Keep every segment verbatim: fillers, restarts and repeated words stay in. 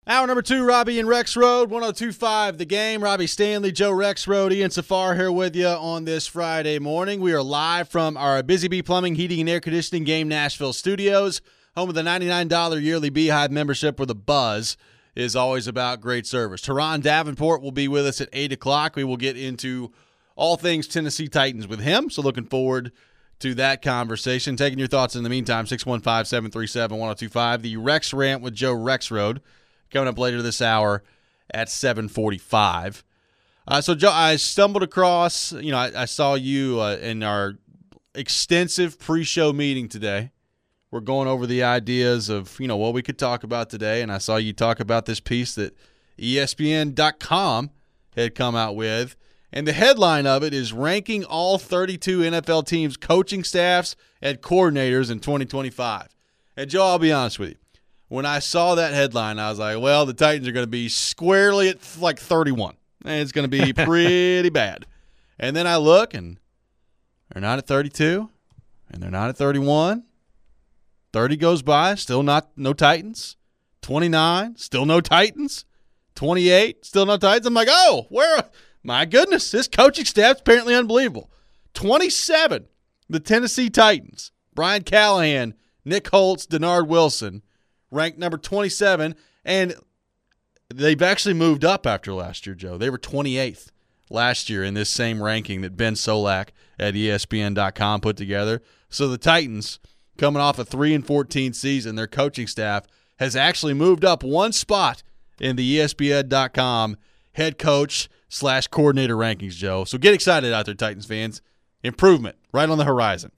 Hour number two, Robbie and Rexroad, one oh two point five The Game. Robbie Stanley, Joe Rexroad, Ian Safar here with you on this Friday morning. We are live from our Busy Bee Plumbing, Heating, and Air Conditioning Game Nashville studios, home of the ninety-nine dollars yearly Beehive membership where the buzz is always about great service. Teron Davenport will be with us at eight o'clock. We will get into all things Tennessee Titans with him, so looking forward to that conversation. Taking your thoughts in the meantime, six one five, seven three seven, one oh two five. The Rex Rant with Joe Rexroad coming up later this hour at seven forty-five. Uh, so, Joe, I stumbled across, you know, I, I saw you uh, in our extensive pre-show meeting today. We're going over the ideas of, you know, what we could talk about today, and I saw you talk about this piece that E S P N dot com had come out with, and the headline of it is ranking all thirty-two N F L teams' coaching staffs and coordinators in twenty twenty-five. And, Joe, I'll be honest with you. When I saw that headline, I was like, well, the Titans are going to be squarely at like thirty-one. And it's going to be pretty bad. And then I look, and they're not at thirty-two, and they're not at thirty-one. thirty goes by, still not no Titans. twenty-nine, still no Titans. twenty-eight, still no Titans. I'm like, oh, where? My goodness, this coaching staff's apparently unbelievable. twenty-seven, the Tennessee Titans. Brian Callahan, Nick Holtz, Denard Wilson, ranked number twenty-seven, and they've actually moved up after last year, Joe. They were twenty-eighth last year in this same ranking that Ben Solak at E S P N dot com put together. So the Titans, coming off a three and fourteen season, their coaching staff has actually moved up one spot in the E S P N dot com head coach slash coordinator rankings, Joe. So get excited out there, Titans fans. Improvement right on the horizon.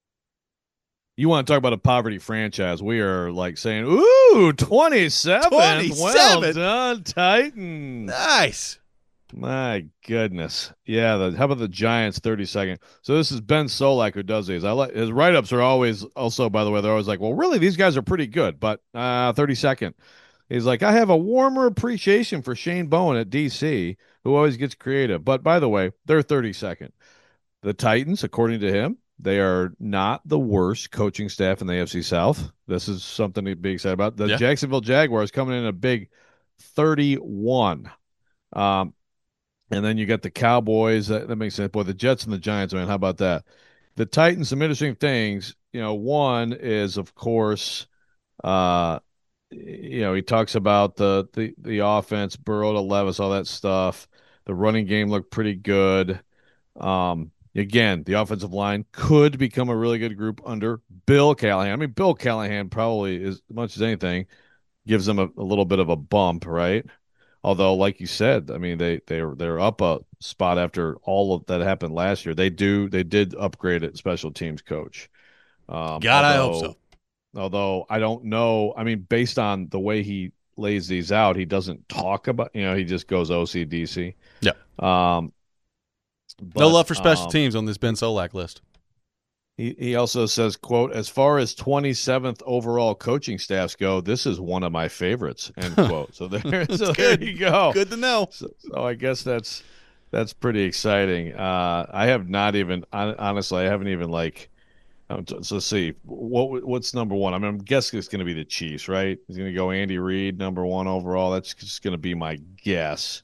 You want to talk about a poverty franchise? We are like saying, ooh, twenty-seven. twenty-seven. Well done, Titans. Nice. My goodness. Yeah, the, how about the Giants, thirty-second? So this is Ben Solak who does these. I like his write-ups are always, also, by the way, they're always like, well, really, these guys are pretty good, but uh, thirty-second. He's like, I have a warmer appreciation for Shane Bowen at D C, who always gets creative. But, by the way, they're thirty-second. The Titans, according to him, they are not the worst coaching staff in the A F C South. This is something to be excited about. The yeah. Jacksonville Jaguars coming in a big thirty-one. Um, and then you got the Cowboys. That, that makes sense. Boy, the Jets and the Giants, man, how about that? The Titans, some interesting things. You know, one is, of course, uh, you know, he talks about the, the, the offense, Burrow to Levis, all that stuff. The running game looked pretty good. Um, Again, the offensive line could become a really good group under Bill Callahan. I mean, Bill Callahan probably, as much as anything, gives them a, a little bit of a bump, right? Although, like you said, I mean, they they're they're up a spot after all of that happened last year. They do they did upgrade at special teams coach. Um, God, although, I hope so. Although I don't know. I mean, based on the way he lays these out, he doesn't talk about. You know, he just goes O C D C. Yeah. Um. But, no love for special um, teams on this Ben Solak list. He he also says, quote, as far as twenty-seventh overall coaching staffs go, this is one of my favorites, end quote. So there, so there you go. Good to know. So, so I guess that's that's pretty exciting. Uh, I have not even, honestly, I haven't even like, um, so let's see, what what's number one? I mean, I'm guessing it's going to be the Chiefs, right? He's going to go Andy Reid, number one overall. That's just going to be my guess.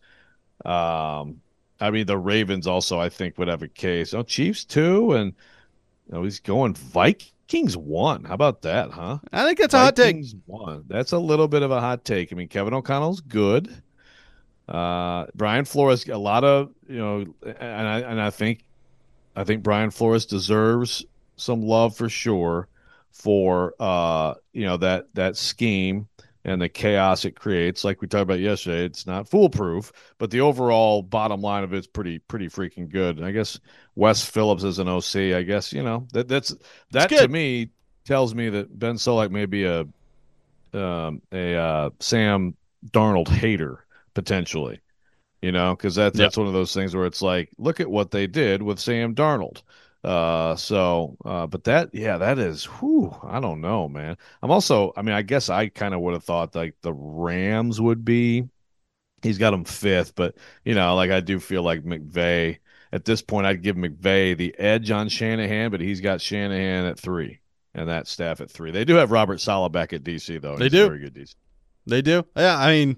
Um. I mean, the Ravens also, I think, would have a case. Oh, Chiefs, too, and you know, he's going Vikings one. How about that, huh? I think that's Vikings a hot take. Vikings one. That's a little bit of a hot take. I mean, Kevin O'Connell's good. Uh, Brian Flores, a lot of, you know, and I and I think, I think Brian Flores deserves some love for sure for, uh, you know, that that scheme and the chaos it creates. Like we talked about yesterday, it's not foolproof, but the overall bottom line of it's pretty, pretty freaking good. And I guess Wes Phillips is an O C. I guess, you know, that that's that to me tells me that Ben Solak may be a um, a uh, Sam Darnold hater potentially, you know, because that, that's yep. one of those things where it's like, look at what they did with Sam Darnold. Uh, so, uh, but that, yeah, that is, whew, I don't know, man. I'm also, I mean, I guess I kind of would have thought like the Rams would be, he's got them fifth, but you know, like I do feel like McVay at this point, I'd give McVay the edge on Shanahan, but he's got Shanahan at three and that staff at three. They do have Robert Saleh back at D C though. They he's do. Very good D C. They do. Yeah, I mean,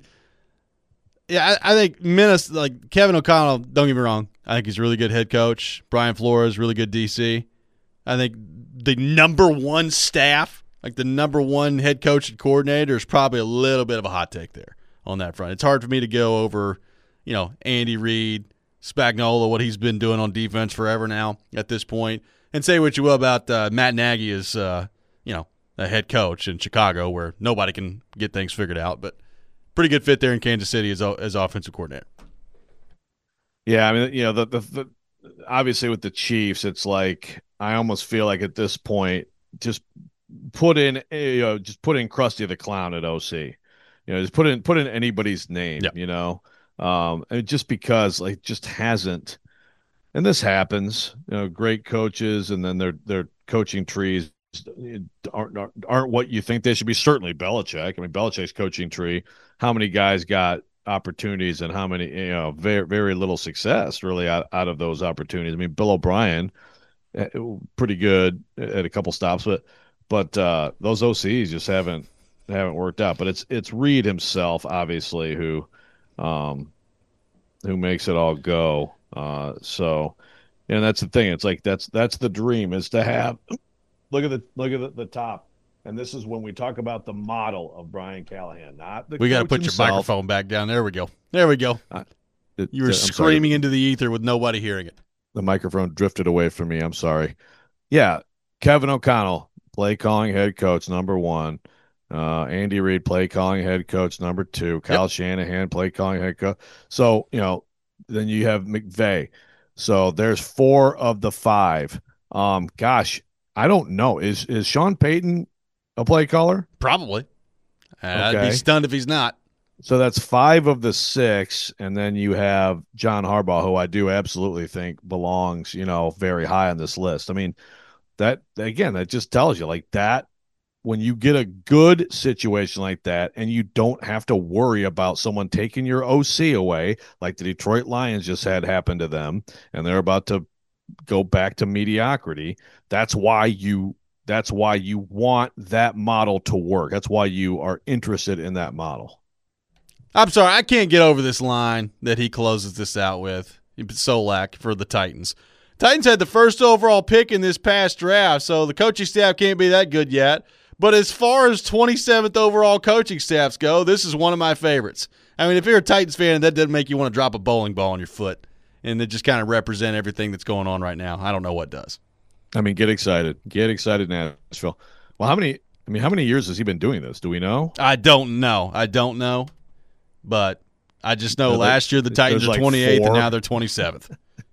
yeah, I, I think Minnesota, like Kevin O'Connell, don't get me wrong, I think he's a really good head coach. Brian Flores, really good D C. I think the number one staff, like the number one head coach and coordinator, is probably a little bit of a hot take there on that front. It's hard for me to go over, you know, Andy Reid, Spagnuolo, what he's been doing on defense forever now at this point, and say what you will about uh, Matt Nagy as, uh, you know, a head coach in Chicago where nobody can get things figured out, but pretty good fit there in Kansas City as as offensive coordinator. Yeah, I mean, you know, the, the, the obviously with the Chiefs, it's like I almost feel like at this point, just put in, you know, just put in Krusty the Clown at O C. You know, just put in put in anybody's name. Yep. You know, um, and just because like just hasn't, and this happens. You know, great coaches, and then their their coaching trees aren't aren't what you think they should be. Certainly Belichick. I mean, Belichick's coaching tree. How many guys got opportunities and how many, you know, very very little success really out, out of those opportunities. I mean, Bill O'Brien, pretty good at a couple stops, but but uh, those O Cs just haven't haven't worked out. But it's it's Reid himself, obviously, who um, who makes it all go. Uh, so, and that's the thing. It's like that's that's the dream, is to have. Look at the look at the, the top, and this is when we talk about the model of Brian Callahan. Not the we got to put himself. Your microphone back down. There we go. There we go. Uh, it, you were I'm screaming sorry. into the ether with nobody hearing it. The microphone drifted away from me. I'm sorry. Yeah, Kevin O'Connell, play calling head coach number one. Uh, Andy Reid, play calling head coach number two. Kyle yep. Shanahan, play calling head coach. So you know, then you have McVay. So there's four of the five. Um, gosh, I don't know. Is is Sean Payton a play caller? Probably. Uh, okay. I'd be stunned if he's not. So that's five of the six, and then you have John Harbaugh, who I do absolutely think belongs, you know, very high on this list. I mean, that again, that just tells you like that when you get a good situation like that, and you don't have to worry about someone taking your O C away, like the Detroit Lions just had happen to them, and they're about to go back to mediocrity. That's why you. That's why you want that model to work. That's why you are interested in that model. I'm sorry, I can't get over this line that he closes this out with. Solak for the Titans. Titans had the first overall pick in this past draft, so the coaching staff can't be that good yet. But as far as twenty-seventh overall coaching staffs go, this is one of my favorites. I mean, if you're a Titans fan, that doesn't make you want to drop a bowling ball on your foot and it just kind of represent everything that's going on right now. I don't know what does. I mean, get excited. Get excited, Nashville. Well, how many I mean, how many years has he been doing this? Do we know? I don't know. I don't know. But I just know last year the Titans were twenty-eighth like and now they're twenty-seventh.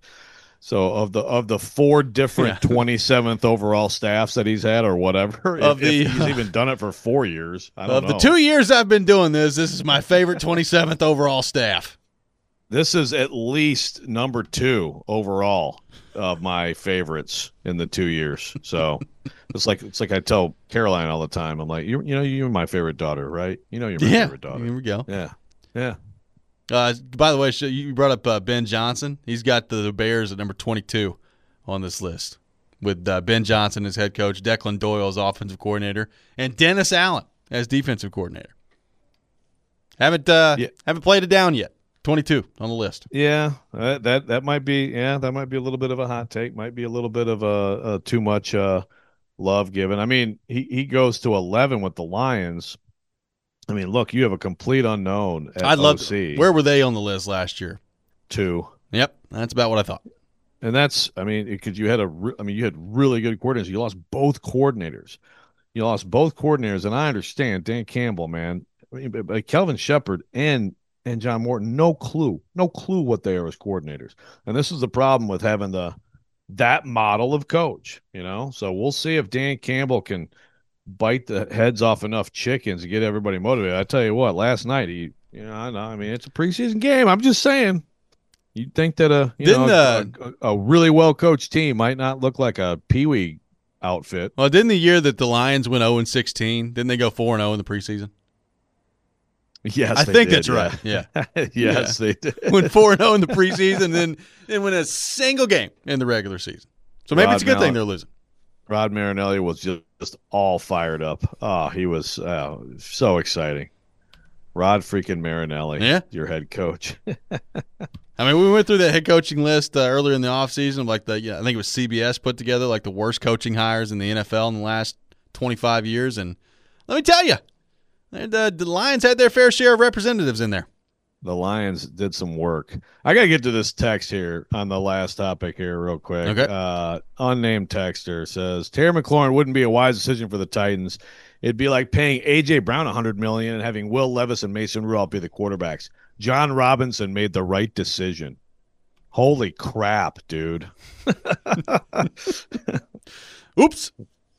So of the of the four different yeah. twenty-seventh overall staffs that he's had or whatever, of if, the, if he's even done it for four years, I don't of know. the two years I've been doing this, this is my favorite twenty-seventh overall staff. This is at least number two overall of my favorites in the two years. So it's like it's like I tell Caroline all the time. I'm like, you you know, you're my favorite daughter, right? You know, you're my yeah, favorite daughter. Here we go. Yeah, yeah. Uh, by the way, you brought up uh, Ben Johnson. He's got the Bears at number twenty-two on this list, with uh, Ben Johnson as head coach, Declan Doyle as offensive coordinator, and Dennis Allen as defensive coordinator. Haven't uh, yeah. haven't played it down yet. twenty-two on the list. Yeah, that, that that might be yeah that might be a little bit of a hot take. Might be a little bit of a, a too much uh, love given. I mean, he he goes to eleven with the Lions. I mean, look, you have a complete unknown at I'd love O C. To, where were they on the list last year? Two. Yep, that's about what I thought. And that's, I mean, because you had a, I mean, you had really good coordinators. You lost both coordinators. You lost both coordinators, and I understand Dan Campbell, man. I mean, but, but Kelvin Shepard and and John Morton, no clue, no clue what they are as coordinators. And this is the problem with having the that model of coach, you know. So we'll see if Dan Campbell can bite the heads off enough chickens to get everybody motivated. I tell you what, last night he, you know, I know, I mean, it's a preseason game. I'm just saying, you'd think that a you didn't, know uh, a, a, a really well coached team might not look like a peewee outfit. Well, didn't the year that the Lions went oh and sixteen, didn't they go four and oh in the preseason? Yes, I think did, that's yeah. right. Yeah. yes, yeah. they did. Went four and oh in the preseason, and then didn't win a single game in the regular season. So maybe Rod it's a good Mall- thing they're losing. Rod Marinelli was just, just all fired up. Oh, he was uh, so exciting. Rod freaking Marinelli, Yeah. your head coach. I mean, we went through that head coaching list uh, earlier in the offseason. Like the, yeah, I think it was C B S put together like the worst coaching hires in the N F L in the last twenty-five years. And let me tell you, the, the Lions had their fair share of representatives in there. The Lions did some work. I got to get to this text here on the last topic here real quick. Okay. Uh, unnamed texter says, Terry McLaurin wouldn't be a wise decision for the Titans. It'd be like paying A J. Brown one hundred million dollars and having Will Levis and Mason Rudolph be the quarterbacks. John Robinson made the right decision. Holy crap, dude. Oops.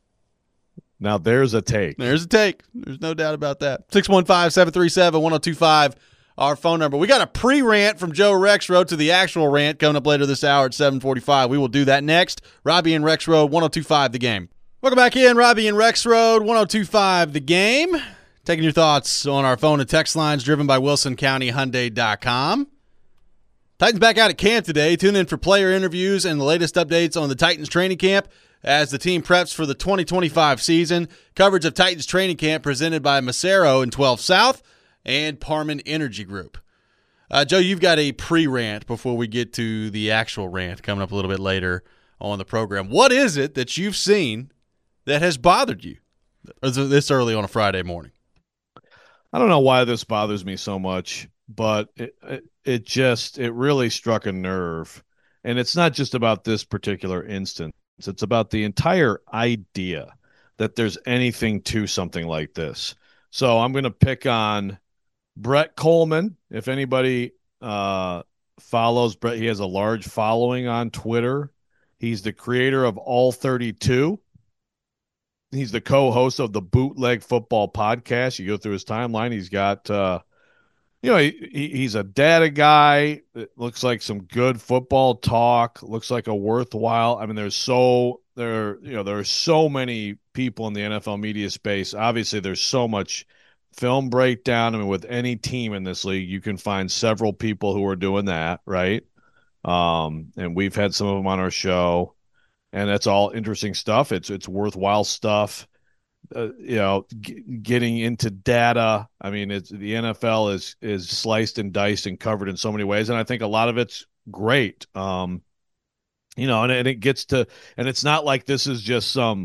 Now there's a take. There's a take. There's no doubt about that. six one five, seven three seven, one oh two five, our phone number. We got a pre-rant from Joe Rexrode to the actual rant coming up later this hour at seven forty-five. We will do that next. Robbie and Rexrode, one oh two five The Game. Welcome back in. Robbie and Rexrode, one oh two five The Game. Taking your thoughts on our phone and text lines driven by Wilson County Hyundai dot com. Titans back out at camp today. Tune in for player interviews and the latest updates on the Titans training camp as the team preps for the twenty twenty-five season. Coverage of Titans training camp presented by Macero and twelve South and Parman Energy Group. Uh, Joe, you've got a pre-rant before we get to the actual rant coming up a little bit later on the program. What is it that you've seen that has bothered you this early on a Friday morning? I don't know why this bothers me so much, but it, it, it just, it really struck a nerve. And it's not just about this particular instance. It's about the entire idea that there's anything to something like this. So I'm going to pick on Brett Coleman. If anybody uh, follows Brett, he has a large following on Twitter. He's the creator of All thirty-two. He's the co-host of the Bootleg Football podcast. You go through his timeline. He's got, uh, you know, he, he's a data guy. It looks like some good football talk. Looks like a worthwhile. I mean, there's so there, you know, there are so many people in the N F L media space. Obviously, there's so much film breakdown. I mean, with any team in this league, you can find several people who are doing that, right? Um, and we've had some of them on our show. And that's all interesting stuff. It's it's worthwhile stuff. Uh, you know, g- getting into data. I mean, it's the N F L is is sliced and diced and covered in so many ways, and I think a lot of it's great. Um, you know, and, and it gets to, and it's not like this is just some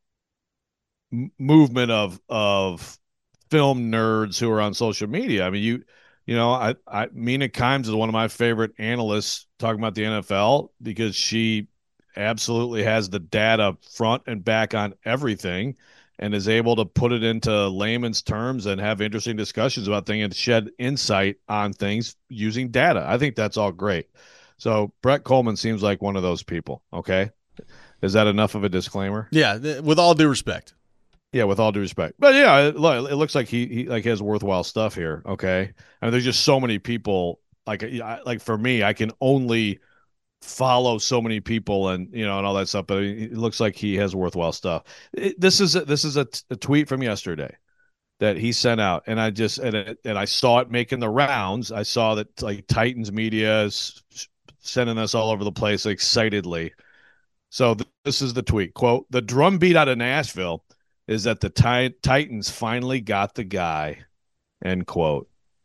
m- movement of of film nerds who are on social media. I mean, you you know, I I Mina Kimes is one of my favorite analysts talking about the N F L because she absolutely has the data front and back on everything and is able to put it into layman's terms and have interesting discussions about things and shed insight on things using data. I think that's all great. So Brett Coleman seems like one of those people. Okay. Is that enough of a disclaimer? Yeah, th- with all due respect. Yeah, with all due respect. But yeah, it, it looks like he, he like has worthwhile stuff here. Okay. I mean, there's just so many people like, like for me, I can only follow so many people and you know and all that stuff, but it looks like he has worthwhile stuff. It, this is a, this is a, t- a tweet from yesterday that he sent out, and I just and it, and I saw it making the rounds. I saw that like Titans media is sending us all over the place excitedly. So th- this is the tweet. Quote, "The drumbeat out of Nashville is that the ti- Titans finally got the guy." End quote.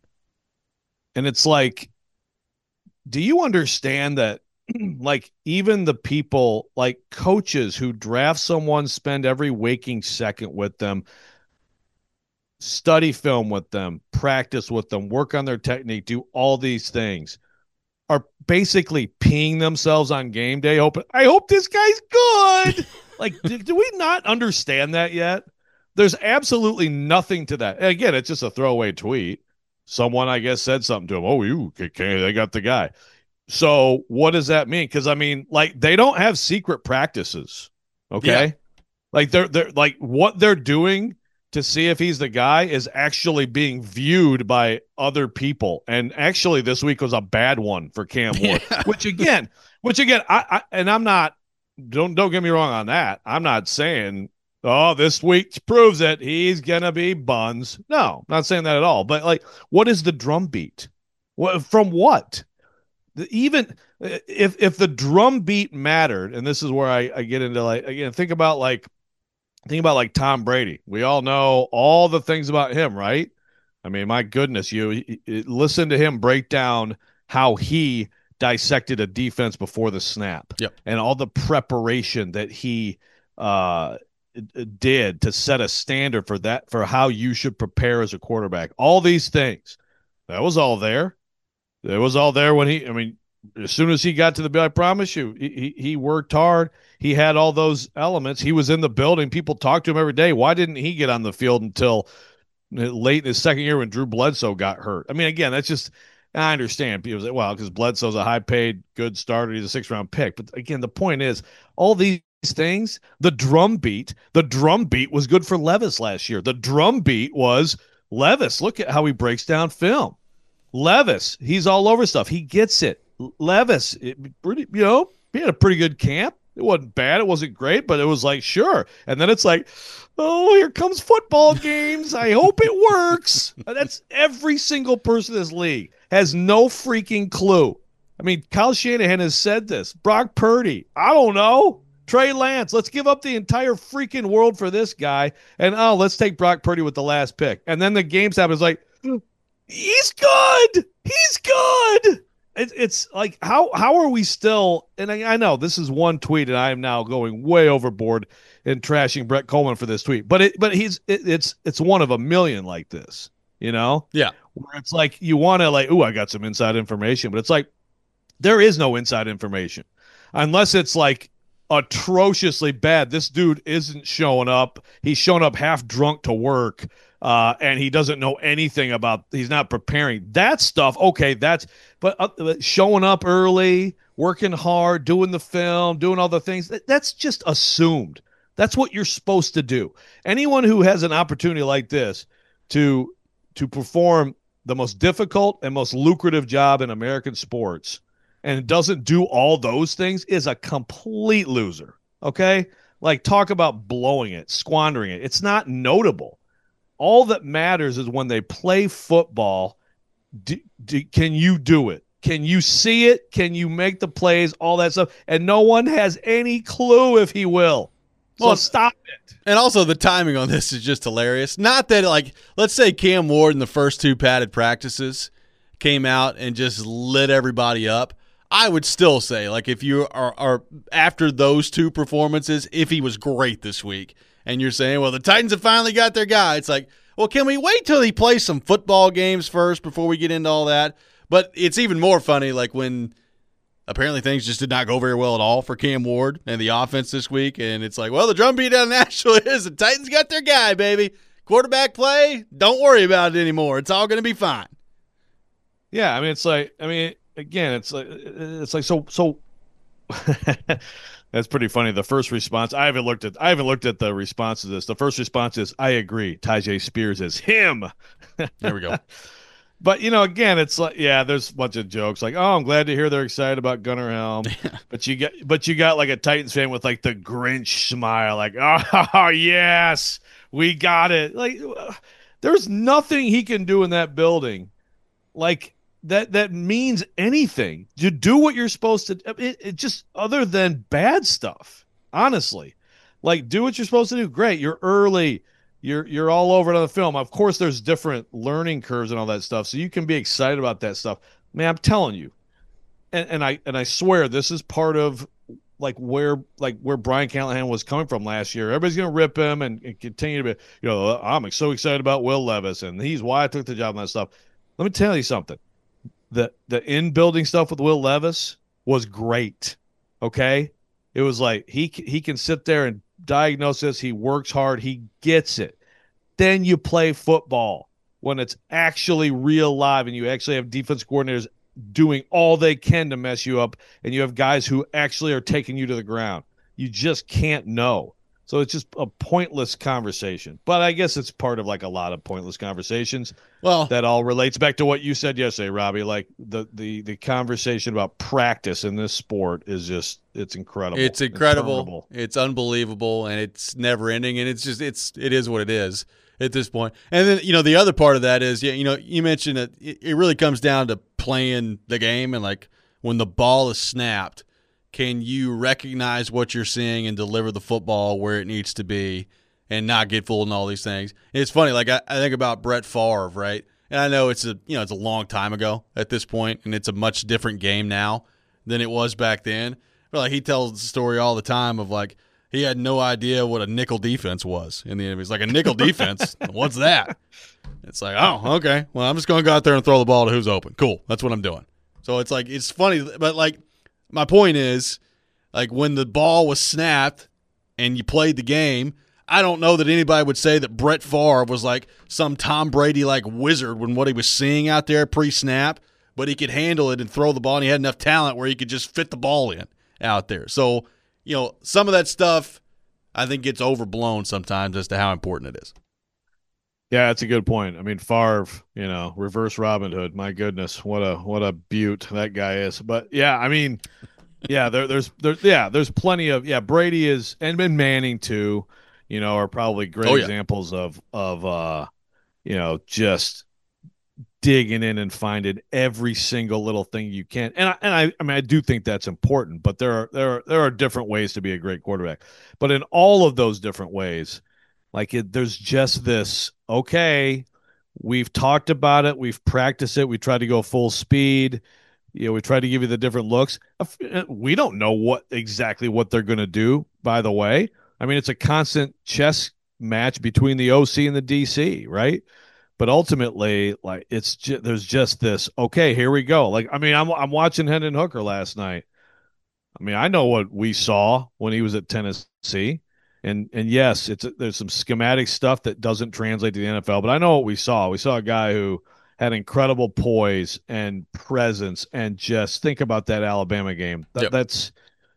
And it's like, do you understand that? Like even the people like coaches who draft someone, spend every waking second with them, study film with them, practice with them, work on their technique, do all these things, are basically peeing themselves on game day. Hoping, I hope this guy's good. Like, do, do we not understand that yet? There's absolutely nothing to that. And again, it's just a throwaway tweet. Someone, I guess, said something to him. Oh, you okay? They got the guy. So what does that mean? Because I mean, like they don't have secret practices, okay? Yeah. Like they're they're like what they're doing to see if he's the guy is actually being viewed by other people. And actually, this week was a bad one for Cam Ward. Yeah. Which again, which again, I, I and I'm not. Don't don't get me wrong on that. I'm not saying oh this week proves it. He's gonna be buns. No, I'm not saying that at all. But like, what is the drumbeat? What from what? Even if if the drum beat mattered, and this is where I, I get into like again, think about like think about like Tom Brady. We all know all the things about him, right? I mean, my goodness, you he, he- listen to him break down how he dissected a defense before the snap Yep. and all the preparation that he uh, did to set a standard for that, for how you should prepare as a quarterback. All these things, that was all there. It was all there when he, I mean, as soon as he got to the bill, I promise you, he, he worked hard. He had all those elements. He was in the building. People talked to him every day. Why didn't he get on the field until late in his second year when Drew Bledsoe got hurt? I mean, again, that's just, I understand. People say, well, because Bledsoe's a high-paid, good starter. He's a six-round pick. But again, the point is, all these things, the drum beat, the drum beat was good for Levis last year. The drum beat was Levis. Look at how he breaks down film. Levis, he's all over stuff. He gets it. Levis, it, pretty, you know, he had a pretty good camp. It wasn't bad. It wasn't great, but it was like, sure. And then it's like, oh, here comes football games. I hope it works. That's every single person in this league has no freaking clue. I mean, Kyle Shanahan has said this. Brock Purdy, I don't know. Trey Lance, let's give up the entire freaking world for this guy. And, oh, let's take Brock Purdy with the last pick. And then the game's happen. It's like, he's good. He's good. It, it's like, how how are we still, and I, I know this is one tweet, and I am now going way overboard in trashing Brett Coleman for this tweet, but it but he's it, it's it's one of a million like this, you know? Yeah. Where it's like you want to like, ooh, I got some inside information, but it's like there is no inside information unless it's like atrociously bad. This dude isn't showing up. He's showing up half drunk to work. Uh, and he doesn't know anything about, he's not preparing. That stuff, okay, that's, but uh, showing up early, working hard, doing the film, doing all the things, that, that's just assumed. That's what you're supposed to do. Anyone who has an opportunity like this to to perform the most difficult and most lucrative job in American sports and doesn't do all those things is a complete loser, okay? Like, talk about blowing it, squandering it. It's not notable. All that matters is when they play football, do, do, can you do it? Can you see it? Can you make the plays? All that stuff. And no one has any clue if he will. So well, stop it. And also the timing on this is just hilarious. Not that, like, let's say Cam Ward in the first two padded practices came out and just lit everybody up. I would still say, like, if you are, are after those two performances, if he was great this week, and you're saying, well, the Titans have finally got their guy. It's like, well, can we wait till he plays some football games first before we get into all that? But it's even more funny, like, when apparently things just did not go very well at all for Cam Ward and the offense this week. And it's like, well, the drum beat down in Nashville is the Titans got their guy, baby. Quarterback play, don't worry about it anymore. It's all going to be fine. Yeah, I mean, it's like, I mean, again, it's like, it's like, so, so. That's pretty funny. The first response, I haven't looked at I haven't looked at the response to this. The first response is, I agree. Tyjae Spears is him. There we go. But, you know, again, it's like, yeah, there's a bunch of jokes like, oh, I'm glad to hear they're excited about Gunnar Helm. but you got but you got like a Titans fan with like the Grinch smile, like, oh, yes, we got it. Like, there's nothing he can do in that building. Like, that that means anything. You do what you're supposed to. It, it just, other than bad stuff, honestly, like, do what you're supposed to do. Great, you're early. You're you're all over it on the film. Of course, there's different learning curves and all that stuff, so you can be excited about that stuff. Man, I'm telling you, and, and I and I swear this is part of like where like where Brian Callahan was coming from last year. Everybody's gonna rip him and, and continue to be, you know, I'm so excited about Will Levis and he's why I took the job and that stuff. Let me tell you something. The the in-building stuff with Will Levis was great, okay? It was like he he can sit there and diagnose this. He works hard. He gets it. Then you play football when it's actually real live and you actually have defense coordinators doing all they can to mess you up and you have guys who actually are taking you to the ground. You just can't know. So it's just a pointless conversation. But I guess it's part of like a lot of pointless conversations. Well, that all relates back to what you said yesterday, Robbie. Like the the the conversation about practice in this sport is just, it's incredible. It's incredible. It's, it's unbelievable, and it's never ending. And it's just it's it is what it is at this point. And then, you know, the other part of that is, yeah, you know, you mentioned that it, it really comes down to playing the game, and like when the ball is snapped, can you recognize what you're seeing and deliver the football where it needs to be and not get fooled in all these things? And it's funny, like I, I think about Brett Favre, right? And I know it's a you know it's a long time ago at this point, and it's a much different game now than it was back then. But like he tells the story all the time of like he had no idea what a nickel defense was in the end. He's like, a nickel defense? What's that? It's like, oh, okay. Well, I'm just going to go out there and throw the ball to who's open. Cool. That's what I'm doing. So it's like it's funny, but like my point is, like when the ball was snapped and you played the game, I don't know that anybody would say that Brett Favre was like some Tom Brady-like wizard when what he was seeing out there pre-snap, but he could handle it and throw the ball, and he had enough talent where he could just fit the ball in out there. So, you know, some of that stuff I think gets overblown sometimes as to how important it is. Yeah, that's a good point. I mean, Favre, you know, reverse Robin Hood. My goodness, what a what a beaut that guy is. But yeah, I mean, yeah, there, there's there's yeah, there's plenty of yeah. Brady is and Ben Manning too. You know, are probably great oh, yeah. examples of of uh, you know, just digging in and finding every single little thing you can. And I, and I, I mean, I do think that's important. But there are there are there are different ways to be a great quarterback. But in all of those different ways, like it, there's just this. Okay, we've talked about it. We've practiced it. We tried to go full speed. You know, we tried to give you the different looks. We don't know what exactly what they're going to do. By the way. I mean, it's a constant chess match between the O C and the D C, right? But ultimately, like it's ju- there's just this. Okay, here we go. Like, I mean, I'm I'm watching Hendon Hooker last night. I mean, I know what we saw when he was at Tennessee, and and yes, it's there's some schematic stuff that doesn't translate to the N F L. But I know what we saw. We saw a guy who had incredible poise and presence, and just think about that Alabama game. That, yep. That's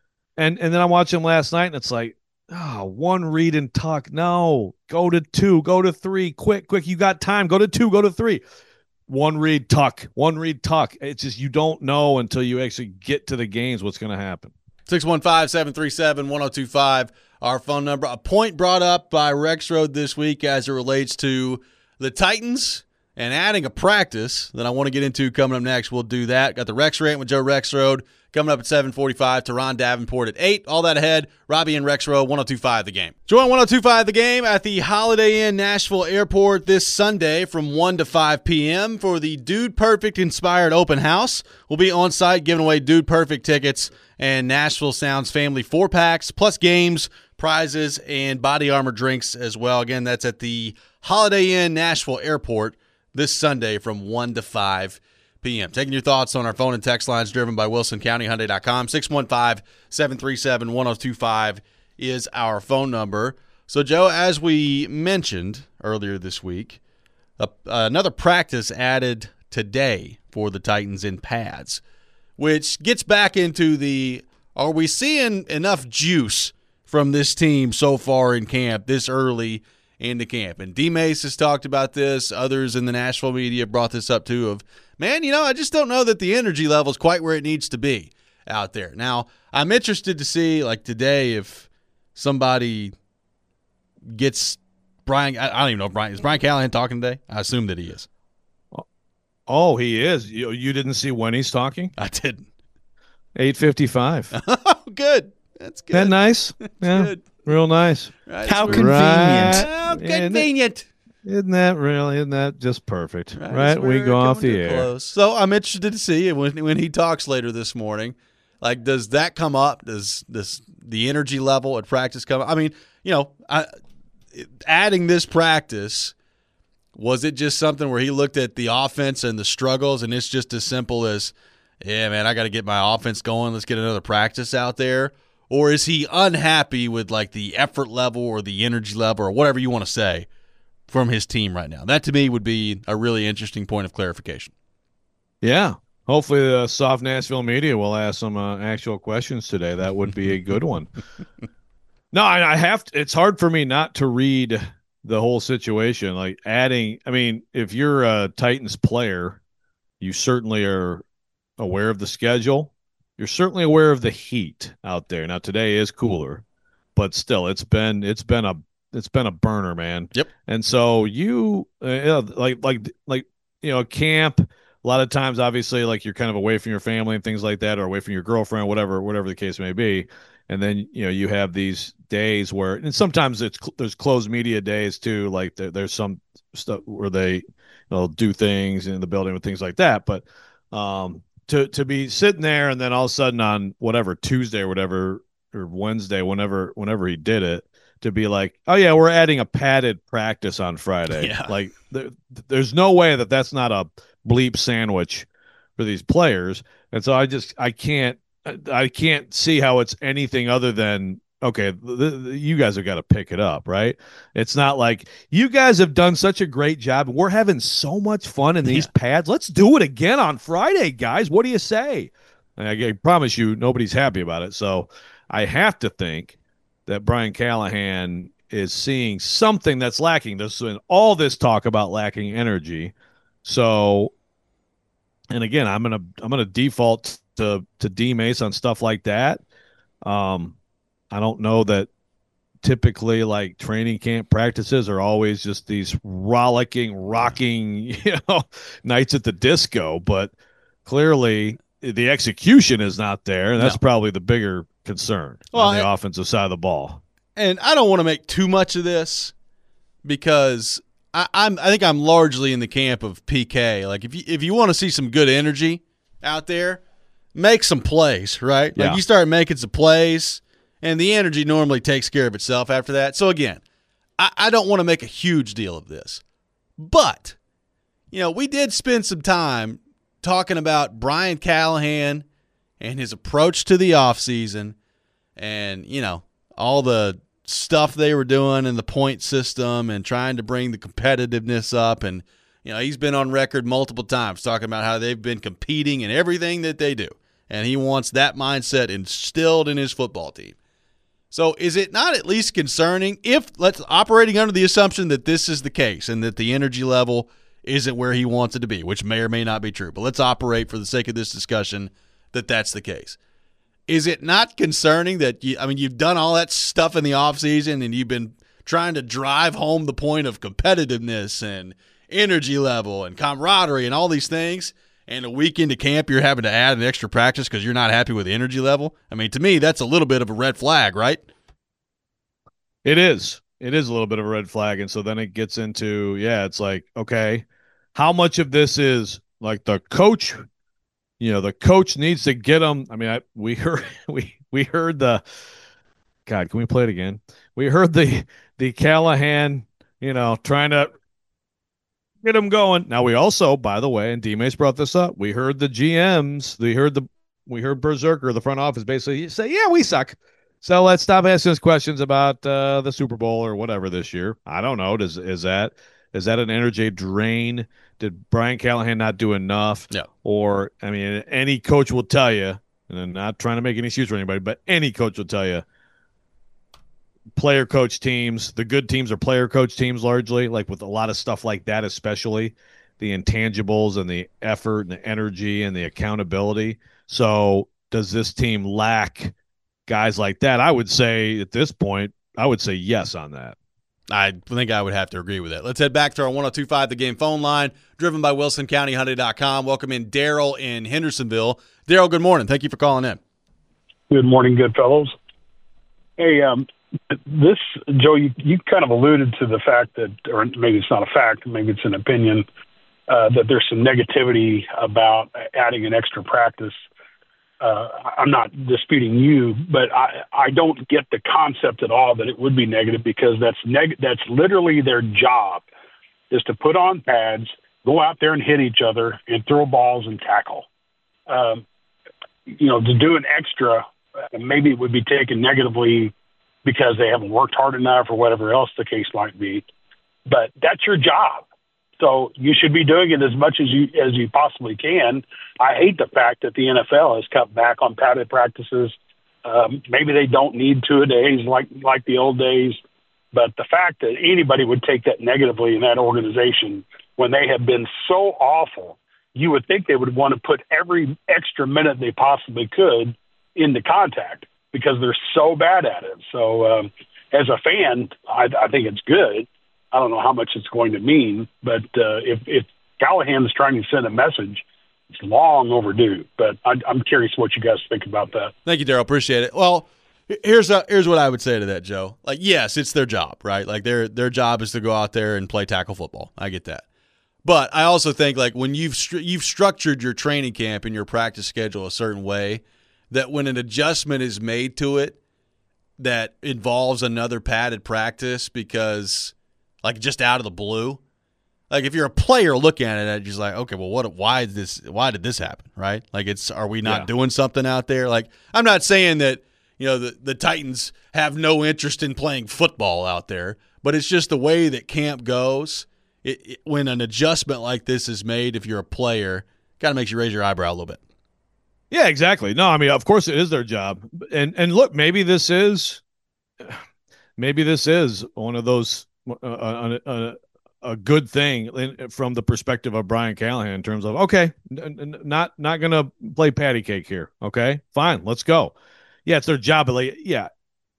and and then I watched him last night, and it's like. Oh, one read and tuck. No, go to two, go to three. Quick, quick. You got time. Go to two, go to three. One read, tuck. One read, tuck. It's just you don't know until you actually get to the games what's going to happen. six one five, seven three seven, one oh two five, our phone number. A point brought up by Rexrode this week as it relates to the Titans and adding a practice that I want to get into coming up next. We'll do that. Got the Rex Rant with Joe Rexrode coming up at seven forty-five. Teron Davenport at eight. All that ahead. Robbie and Rexrode, one oh two five The Game. Join one oh two five The Game at the Holiday Inn Nashville Airport this Sunday from one to five p.m. for the Dude Perfect Inspired Open House. We'll be on site giving away Dude Perfect tickets and Nashville Sounds Family four-packs, plus games, prizes, and Body Armor drinks as well. Again, that's at the Holiday Inn Nashville Airport this Sunday from one to five p.m. Taking your thoughts on our phone and text lines driven by Wilson County Hyundai dot com. six one five, seven three seven, one oh two five is our phone number. So, Joe, as we mentioned earlier this week, uh, another practice added today for the Titans in pads, which gets back into the, are we seeing enough juice from this team so far in camp this early into camp? And D-Mace has talked about this. Others in the Nashville media brought this up too of, man, you know, I just don't know that the energy level is quite where it needs to be out there. Now, I'm interested to see, like today, if somebody gets Brian, I don't even know if Brian, is Brian Callahan talking today? I assume that he is. Oh, he is. You, you didn't see when he's talking? I didn't. eight fifty-five. Oh, good. That's good. That nice? That's yeah. good. Real nice. Right, How we're- convenient. Right. How Isn't convenient. Isn't that real? Isn't that just perfect? Right, Right? so We we're go off coming the too air. close. So I'm interested to see when when he talks later this morning. Like, does that come up? Does this the energy level at practice come up? I mean, you know, I, adding this practice, was it just something where he looked at the offense and the struggles, and it's just as simple as, yeah, man, I got to get my offense going. Let's get another practice out there. Or is he unhappy with, like, the effort level or the energy level or whatever you want to say from his team right now? That, to me, would be a really interesting point of clarification. Yeah. Hopefully the soft Nashville media will ask some uh, actual questions today. That would be a good one. No, I, I have to, it's hard for me not to read the whole situation. Like adding, I mean, if you're a Titans player, you certainly are aware of the schedule. You're certainly aware of the heat out there. Now today is cooler, but still, it's been it's been a it's been a burner, man. Yep. And so you uh, like like like you know camp a lot of times, obviously, like you're kind of away from your family and things like that, or away from your girlfriend, whatever, whatever the case may be. And then, you know, you have these days where, and sometimes it's, there's closed media days too. Like there, there's some stuff where they, you know, do things in the building and things like that. But, um, to, to be sitting there and then all of a sudden on whatever Tuesday or whatever, or Wednesday, whenever, whenever he did it, to be like, oh yeah, we're adding a padded practice on Friday. Yeah. Like there, there's no way that that's not a bleep sandwich for these players. And so I just, I can't, I can't see how it's anything other than, okay, th- th- you guys have got to pick it up, right? It's not like you guys have done such a great job. We're having so much fun in these Yeah. pads. Let's do it again on Friday, guys. What do you say? And I, I promise you, nobody's happy about it. So I have to think that Brian Callahan is seeing something that's lacking. There's been all this talk about lacking energy. So, and again, I'm gonna I'm gonna default to to D Mace on stuff like that. Um, I don't know that typically like training camp practices are always just these rollicking, rocking, you know, nights at the disco, but clearly the execution is not there, and that's No. probably the bigger concern Well, on the I- offensive side of the ball. And I don't want to make too much of this because I, I'm I think I'm largely in the camp of P K. Like if you if you want to see some good energy out there, make some plays, right? Like Yeah. you start making some plays, and the energy normally takes care of itself after that. So again, I, I don't want to make a huge deal of this. But, you know, we did spend some time talking about Brian Callahan and his approach to the offseason and, you know, all the stuff they were doing in the point system and trying to bring the competitiveness up. And, you know, he's been on record multiple times talking about how they've been competing in everything that they do. And he wants that mindset instilled in his football team. So is it not at least concerning if let's operating under the assumption that this is the case and that the energy level isn't where he wants it to be, which may or may not be true, but let's operate for the sake of this discussion that that's the case. Is it not concerning that you, I mean, you've done all that stuff in the offseason and you've been trying to drive home the point of competitiveness and energy level and camaraderie and all these things, and a week into camp you're having to add an extra practice because you're not happy with the energy level? I mean, to me, that's a little bit of a red flag, right? It is. It is a little bit of a red flag. And so then it gets into, yeah, it's like, okay, how much of this is like the coach, you know, the coach needs to get them. I mean, I, we heard, we, we heard the, God, can we play it again? We heard the, the Callahan, you know, trying to get them going. Now we also, by the way, and D-Mace brought this up, we heard the G Ms, we heard the, we heard Berserker, the front office, basically say, yeah, we suck. So let's stop asking us questions about uh, the Super Bowl or whatever this year. I don't know. Does is that is that an energy drain? Did Brian Callahan not do enough? No. Or I mean, any coach will tell you, and I'm not trying to make any excuse for anybody, but any coach will tell you, player coach teams, the good teams are player coach teams largely. Like with a lot of stuff like that, especially the intangibles and the effort and the energy and the accountability. So does this team lack guys like that? I would say at this point, I would say yes on that. I think I would have to agree with that. Let's head back to our one oh two five The Game phone line, driven by Wilson County Hyundai dot com. Welcome in Daryl in Hendersonville. Daryl, good morning. Thank you for calling in. Good morning, good fellows. Hey, um, this, Joe, you, you kind of alluded to the fact that, or maybe it's not a fact, maybe it's an opinion, uh, that there's some negativity about adding an extra practice. Uh, I'm not disputing you, but I, I don't get the concept at all that it would be negative, because that's neg- that's literally their job, is to put on pads, go out there and hit each other and throw balls and tackle. Um, you know, to do an extra, uh, maybe it would be taken negatively because they haven't worked hard enough or whatever else the case might be. But that's your job. So you should be doing it as much as you as you possibly can. I hate the fact that the N F L has cut back on padded practices. Um, maybe they don't need two-a-days like like the old days. But the fact that anybody would take that negatively in that organization when they have been so awful, you would think they would want to put every extra minute they possibly could into contact because they're so bad at it. So um, as a fan, I, I think it's good. I don't know how much it's going to mean, but uh, if, if Callahan is trying to send a message it's long overdue. But I, I'm curious what you guys think about that. Thank you, Daryl. Appreciate it. Well, here's a, here's what I would say to that, Joe. Like, yes, it's their job, right? Like their their job is to go out there and play tackle football. I get that. But I also think, like, when you've stru- you've structured your training camp and your practice schedule a certain way, that when an adjustment is made to it that involves another padded practice because, like, just out of the blue, like if you're a player looking at it, you're just like, okay, well, what? Why is this? Why did this happen? Right? Like, it's are we not Yeah. doing something out there? Like, I'm not saying that you know the the Titans have no interest in playing football out there, but it's just the way that camp goes. It, it, when an adjustment like this is made, if you're a player, kind of makes you raise your eyebrow a little bit. Yeah, exactly. No, I mean, of course it is their job. And and look, maybe this is maybe this is one of those uh, a, a, a good thing in, from the perspective of Brian Callahan in terms of, okay, n- n- not not going to play patty cake here. Okay, fine, let's go. Yeah, it's their job. But like, yeah,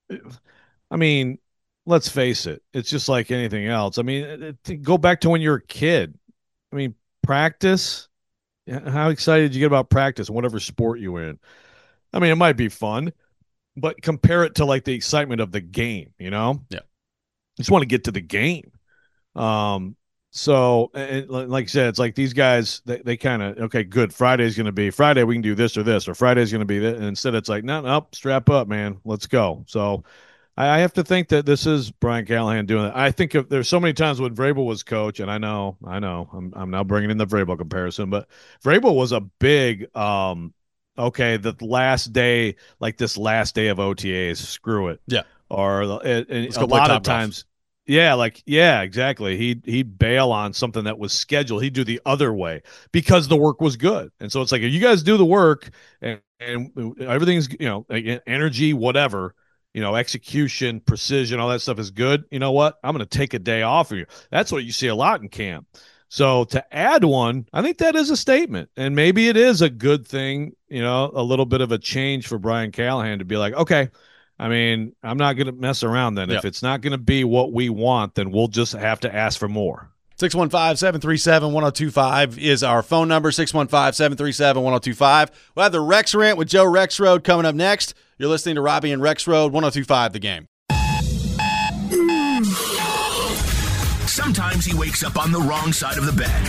I mean, let's face it. It's just like anything else. I mean, it, go back to when you were a kid. I mean, practice. How excited did you get about practice, whatever sport you were in? I mean, it might be fun, but compare it to like the excitement of the game, you know? Yeah. You just want to get to the game. Um, so, and like I said, it's like these guys, they, they kind of, okay, good. Friday's going to be Friday. We can do this or this, or Friday's going to be that. And instead, it's like, no, no, strap up, man. Let's go. So, I have to think that this is Brian Callahan doing it. I think if there's so many times when Vrabel was coach, and I know, I know, I'm I'm now bringing in the Vrabel comparison, but Vrabel was a big, um, okay, the last day, like this last day of O T As, screw it, Yeah. Or and, and Let's a go play lot Top of times, yeah, like yeah, exactly. He he'd bail on something that was scheduled. He'd do the other way because the work was good, and so it's like if you guys do the work and and everything's you know energy, whatever. You know, execution, precision, all that stuff is good. You know what? I'm going to take a day off of you. That's what you see a lot in camp. So to add one, I think that is a statement. And maybe it is a good thing, you know, a little bit of a change for Brian Callahan to be like, okay, I mean, I'm not going to mess around then. Yep. If it's not going to be what we want, then we'll just have to ask for more. six one five, seven three seven, one oh two five is our phone number, six one five, seven three seven, one oh two five. We'll have the Rex Rant with Joe Rexrode coming up next. You're listening to Robbie and Rexrode, one oh two five The Game. Sometimes he wakes up on the wrong side of the bed.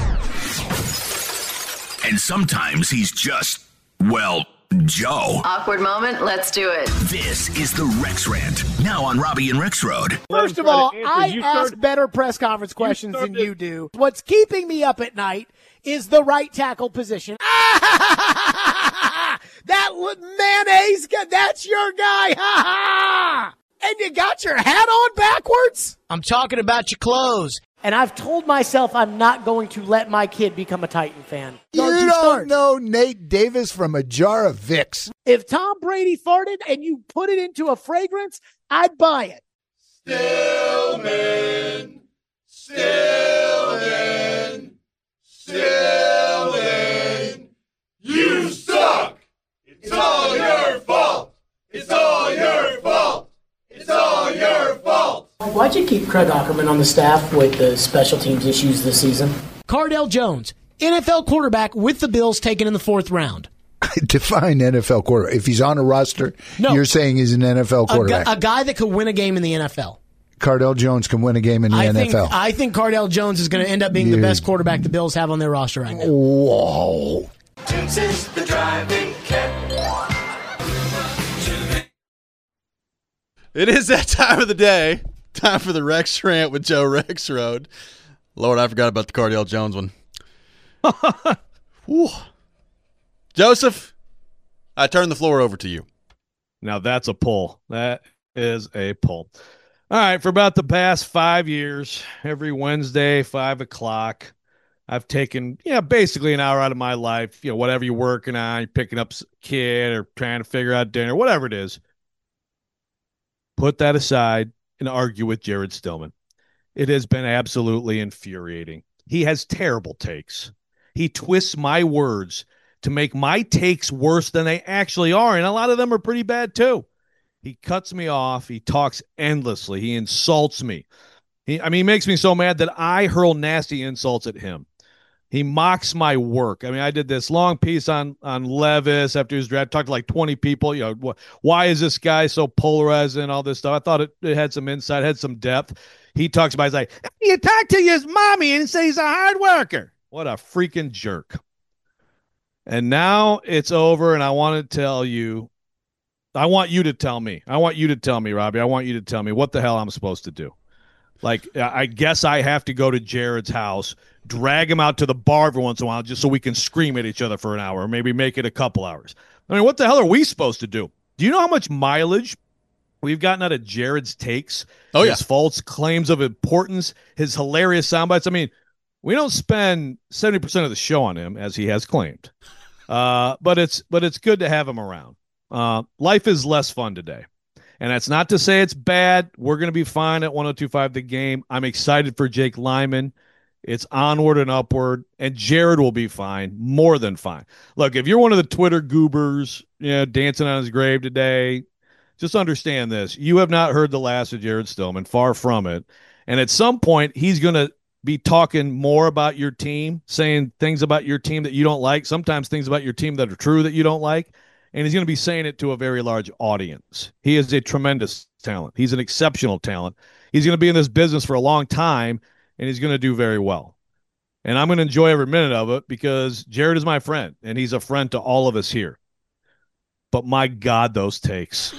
And sometimes he's just, well, Joe. Awkward moment, let's do it. This is the Rex Rant, now on Robbie and Rexrode. First of all, I ask better press conference questions than you do. What's keeping me up at night is the right tackle position. That mayonnaise, that's your guy. Ha ha! And you got your hat on backwards? I'm talking about your clothes. And I've told myself I'm not going to let my kid become a Titan fan. You Don't don't start. know Nate Davis from a jar of Vicks. If Tom Brady farted and you put it into a fragrance, I'd buy it. Stillman, Stillman, Stillman, you suck. It's all your fault. It's all your fault. It's all your fault. Why'd you keep Craig Ackerman on the staff with the special teams issues this season? Cardell Jones, N F L quarterback with the Bills, taken in the fourth round. Define N F L quarterback. If he's on a roster, No. you're saying he's an N F L A, gu- quarterback. a guy that could win a game in the N F L. Cardell Jones can win a game in the I N F L. think I think Cardell Jones is going to end up being the You- best quarterback the Bills have on their roster right now. Whoa. Toots the driving cat. It is that time of the day. Time for the Rex Rant with Joe Rexrode. Lord, I forgot about the Cardell Jones one. Whew. Joseph, I turn the floor over to you. Now that's a pull. That is a pull. All right, for about the past five years, every Wednesday, five o'clock, I've taken, yeah, basically an hour out of my life, you know, whatever you're working on, you're picking up a kid or trying to figure out dinner, whatever it is. Put that aside and argue with Jared Stillman. It has been absolutely infuriating. He has terrible takes. He twists my words to make my takes worse than they actually are, and a lot of them are pretty bad too. He cuts me off. He talks endlessly. He insults me. He, I mean, he makes me so mad that I hurl nasty insults at him. He mocks my work. I mean, I did this long piece on on Levis after his draft, talked to like twenty people. You know, wh- why is this guy so polarizing and all this stuff? I thought it, it had some insight, had some depth. He talks about, he's like, you talk to his mommy and say he's a hard worker. What a freaking jerk. And now it's over, and I want to tell you, I want you to tell me. I want you to tell me, Robbie. I want you to tell me what the hell I'm supposed to do. Like, I guess I have to go to Jared's house, drag him out to the bar every once in a while just so we can scream at each other for an hour, or maybe make it a couple hours. I mean, what the hell are we supposed to do? Do you know how much mileage we've gotten out of Jared's takes? Oh, yeah. His false claims of importance, his hilarious sound bites. I mean, we don't spend seventy percent of the show on him, as he has claimed. Uh, but it's but it's good to have him around. Uh, life is less fun today. And that's not to say it's bad. We're going to be fine at one oh two point five The Game. I'm excited for Jake Lyman. It's onward and upward. And Jared will be fine, more than fine. Look, if you're one of the Twitter goobers, you know, dancing on his grave today, just understand this. You have not heard the last of Jared Stillman, far from it. And at some point, he's going to be talking more about your team, saying things about your team that you don't like, sometimes things about your team that are true that you don't like. And he's going to be saying it to a very large audience. He is a tremendous talent. He's an exceptional talent. He's going to be in this business for a long time, and he's going to do very well. And I'm going to enjoy every minute of it because Jared is my friend, and he's a friend to all of us here. But my God, those takes.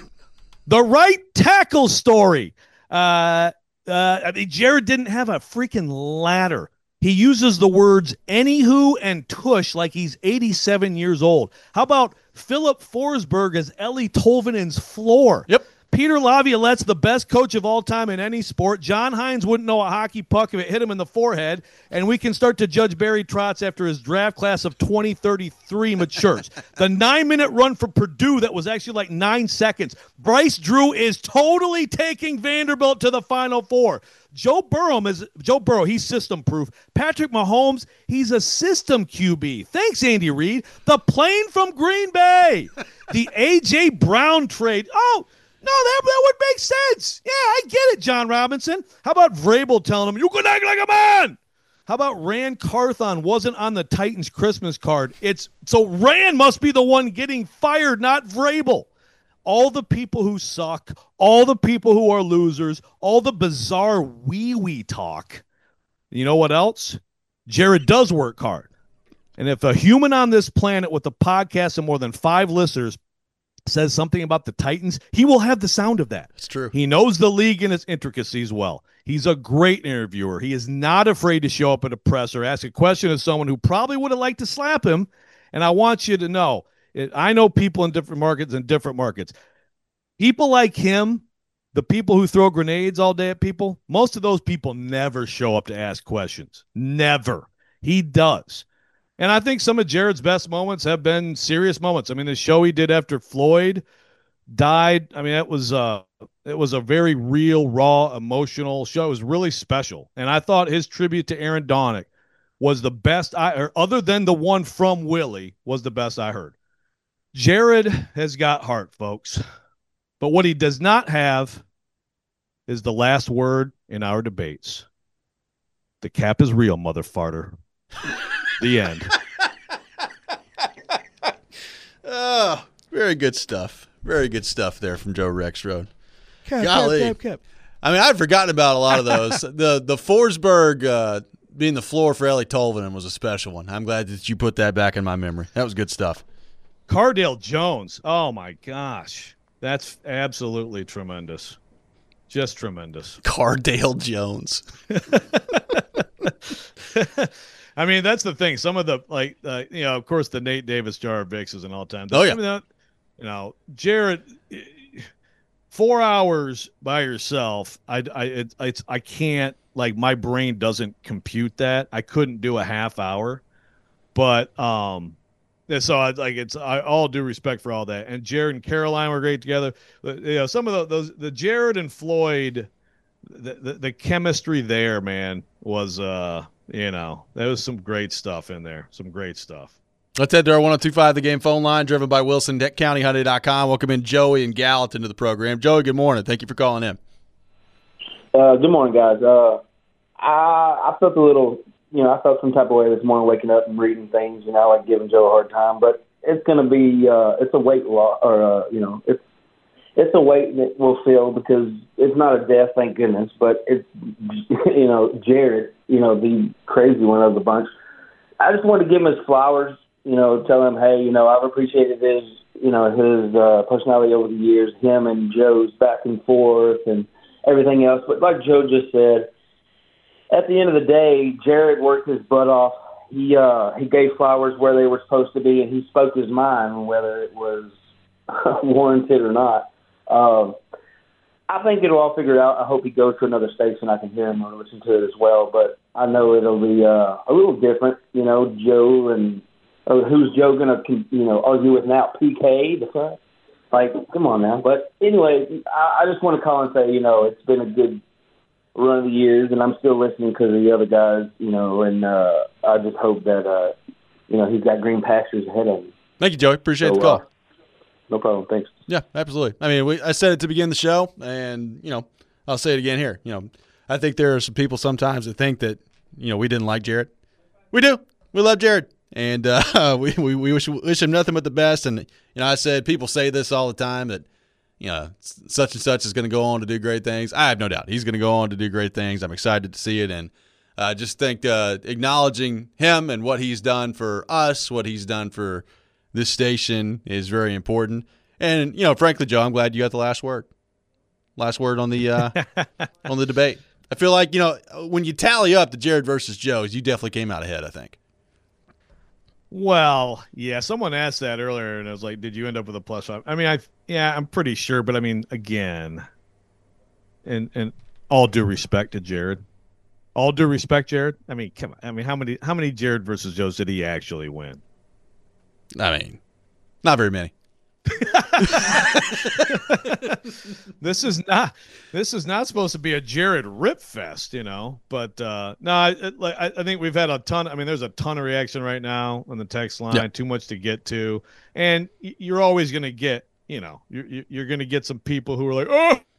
The right tackle story. Uh, uh, I mean, Jared didn't have a freaking ladder. He uses the words anywho and tush like he's eighty-seven years old. How about Philip Forsberg as Ellie Tolvanen's floor? Yep. Peter Laviolette's the best coach of all time in any sport. John Hines wouldn't know a hockey puck if it hit him in the forehead. And we can start to judge Barry Trotz after his draft class of twenty thirty-three matures. The nine-minute run for Purdue that was actually like nine seconds. Bryce Drew is totally taking Vanderbilt to the Final Four. Joe Burrow is Joe Burrow. He's system proof. Patrick Mahomes, he's a system Q B. Thanks, Andy Reid. The plane from Green Bay. The A J Brown trade. Oh, no, that, that would make sense. Yeah, I get it, John Robinson. How about Vrabel telling him, you can act like a man? How about Rand Carthon wasn't on the Titans Christmas card? It's so Rand must be the one getting fired, not Vrabel. All the people who suck, all the people who are losers, all the bizarre wee-wee talk. You know what else? Jared does work hard. And if a human on this planet with a podcast and more than five listeners says something about the Titans, he will have the sound of that. It's true. He knows the league and its intricacies well. He's a great interviewer. He is not afraid to show up at a press or ask a question of someone who probably would have liked to slap him. And I want you to know, it, I know people in different markets and different markets. People like him, the people who throw grenades all day at people, most of those people never show up to ask questions. Never. He does. And I think some of Jared's best moments have been serious moments. I mean, the show he did after Floyd died, I mean, it was uh, it was a very real, raw, emotional show. It was really special. And I thought his tribute to Aaron Donnick was the best I or other than the one from Willie, was the best I heard. Jared has got heart, folks. But what he does not have is the last word in our debates. The cap is real, motherfarter. The end. Oh, very good stuff. Very good stuff there from Joe Rexrode. Cap, Golly. cap, cap, cap. I mean, I'd forgotten about a lot of those. the the Forsberg uh, being the floor for Ellie Tolvanen was a special one. I'm glad that you put that back in my memory. That was good stuff. Cardale Jones. Oh, my gosh. That's absolutely tremendous. Just tremendous. Cardale Jones. I mean, that's the thing. Some of the, like, uh, you know, of course, the Nate Davis Jar of Vicks is an all-time. Oh, yeah. I mean, that, you know, Jared, four hours by yourself, I, I, it, it's, I can't, like, my brain doesn't compute that. I couldn't do a half hour. But, um, yeah, so I, like, it's, I, all due respect for all that. And Jared and Caroline were great together. But, you know, some of the, those, the Jared and Floyd, the, the, the chemistry there, man, was, uh, you know, there was some great stuff in there. Some great stuff. Let's head to our one oh two point five The Game phone line, driven by Wilson County Hyundai dot com. Welcome in Joey and Gallatin to the program. Joey, good morning. Thank you for calling in. Uh, good morning, guys. Uh, I, I felt a little you know, I felt some type of way this morning waking up and reading things. You know, I like giving Joe a hard time, but it's going to be, uh, it's a weight loss, or, uh, you know, it's, it's a weight that we'll feel because it's not a death, thank goodness, but it's, you know, Jared, you know, the crazy one of the bunch. I just want to give him his flowers, you know, tell him, hey, you know, I've appreciated his, you know, his uh, personality over the years, him and Joe's back and forth and everything else. But like Joe just said, at the end of the day, Jared worked his butt off. He uh, he gave flowers where they were supposed to be, and he spoke his mind, whether it was warranted or not. Um, I think it'll all figure out. I hope he goes to another station. I can hear him or listen to it as well. But I know it'll be uh, a little different. You know, Joe and uh, who's Joe going to you know argue with now? P K, the fuck? Like, come on now. But anyway, I, I just want to call and say, you know, it's been a good run of the years, and I'm still listening because of the other guys, you know, and uh, I just hope that, uh, you know, he's got green pastures ahead of him. Thank you, Joey. Appreciate so, the call. Uh, no problem. Thanks. Yeah, absolutely. I mean, we, I said it to begin the show, and, you know, I'll say it again here. You know, I think there are some people sometimes that think that, you know, we didn't like Jared. We do. We love Jared. And uh, we, we, we wish, wish him nothing but the best. And, you know, I said people say this all the time that, you know, such and such is going to go on to do great things. I have no doubt he's going to go on to do great things. I'm excited to see it. And I uh, just think uh, acknowledging him and what he's done for us, what he's done for this station is very important. And, you know, frankly, Joe, I'm glad you got the last word. Last word on the uh, on the debate. I feel like, you know, when you tally up the Jared versus Joe's, you definitely came out ahead, I think. Well, yeah, someone asked that earlier, and I was like, did you end up with a plus five? I mean, I yeah, I'm pretty sure, but I mean, again, and and all due respect to Jared, all due respect, Jared. I mean, come on. I mean, how many how many Jared versus Joe's did he actually win? I mean, not very many. This is not this is not supposed to be a Jared rip fest, you know. But uh, no, I, I I think we've had a ton. I mean, there's a ton of reaction right now on the text line. Yep. Too much to get to, and you're always going to get, you know, you're you're going to get some people who are like,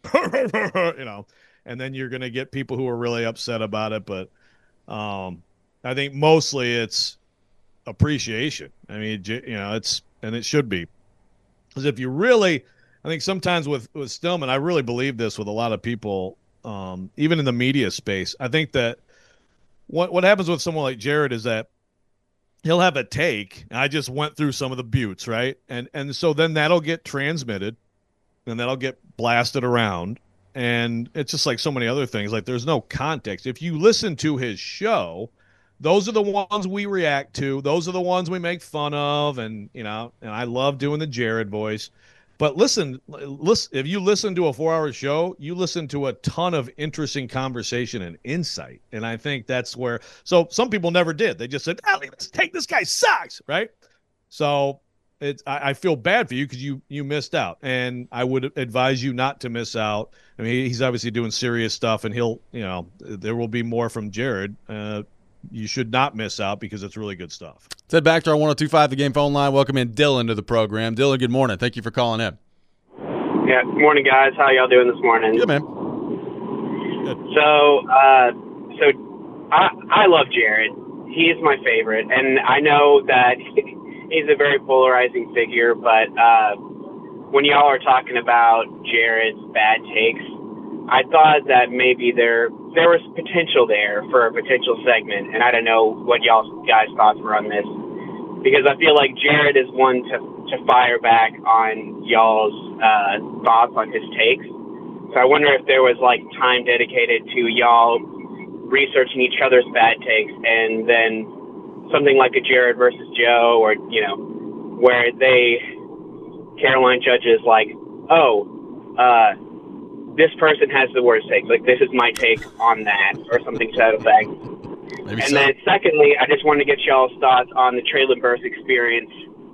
oh, you know, and then you're going to get people who are really upset about it. But um, I think mostly it's appreciation. I mean, you know, it's and it should be. Because if you really, I think sometimes with, with Stillman, I really believe this with a lot of people, um, even in the media space. I think that what what happens with someone like Jared is that he'll have a take. I just went through some of the buttes, right? And and so then that'll get transmitted, and that'll get blasted around. And it's just like so many other things. Like there's no context. If you listen to his show, those are the ones we react to. Those are the ones we make fun of, and you know, and I love doing the Jared voice. But listen, listen. If you listen to a four-hour show, you listen to a ton of interesting conversation and insight, and I think that's where. So some people never did. They just said, "Oh, let's take this guy sucks," right? So it's. I, I feel bad for you because you you missed out, and I would advise you not to miss out. I mean, he's obviously doing serious stuff, and he'll, you know, there will be more from Jared. Uh, You should not miss out because it's really good stuff. Let's head back to our one oh two point five The Game phone line. Welcome in Dylan to the program. Dylan, good morning. Thank you for calling in. Yeah, good morning, guys. How y'all doing this morning? Good, man. Good. So, uh, so I I love Jared. He's my favorite, and I know that he's a very polarizing figure. But uh, when y'all are talking about Jared's bad takes, I thought that maybe there there was potential there for a potential segment, and I don't know what y'all guys' thoughts were on this, because I feel like Jared is one to, to fire back on y'all's uh, thoughts on his takes. So I wonder if there was like time dedicated to y'all researching each other's bad takes, and then something like a Jared versus Joe, or you know, where they Caroline judges like, oh, uh. this person has the worst take. Like, this is my take on that, or something to that effect. Maybe and so. then, secondly, I just wanted to get y'all's thoughts on the Traylon Burks experience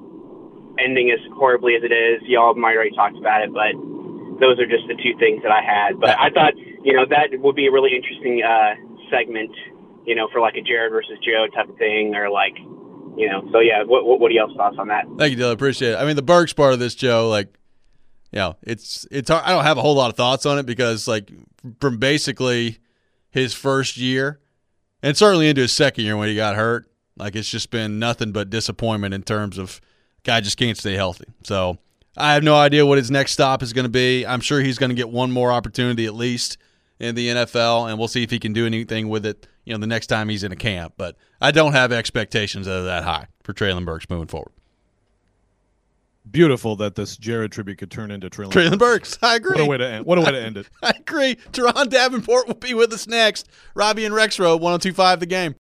ending as horribly as it is. Y'all might already talked about it, but those are just the two things that I had. But I thought, you know, that would be a really interesting uh, segment, you know, for like a Jared versus Joe type of thing, or like, you know. So, yeah, what, what, what are y'all's thoughts on that? Thank you, Dylan. Appreciate it. I mean, the Burks part of this, Joe, like, you know, it's it's hard. I don't have a whole lot of thoughts on it because, like, from basically his first year And certainly into his second year when he got hurt. Like, it's just been nothing but disappointment in terms of guy just can't stay healthy. So I have no idea what his next stop is going to be. I'm sure he's going to get one more opportunity at least in the N F L, and we'll see if he can do anything with it, you know, the next time he's in a camp. But I don't have expectations that are that high for Treylon Burks moving forward. Beautiful that this Jared tribute could turn into Treylon, Treylon Burks. I agree. What a way to end, what a way to end it. I agree. Teron Davenport will be with us next. Robbie and Rexroad, one oh two point five The Game.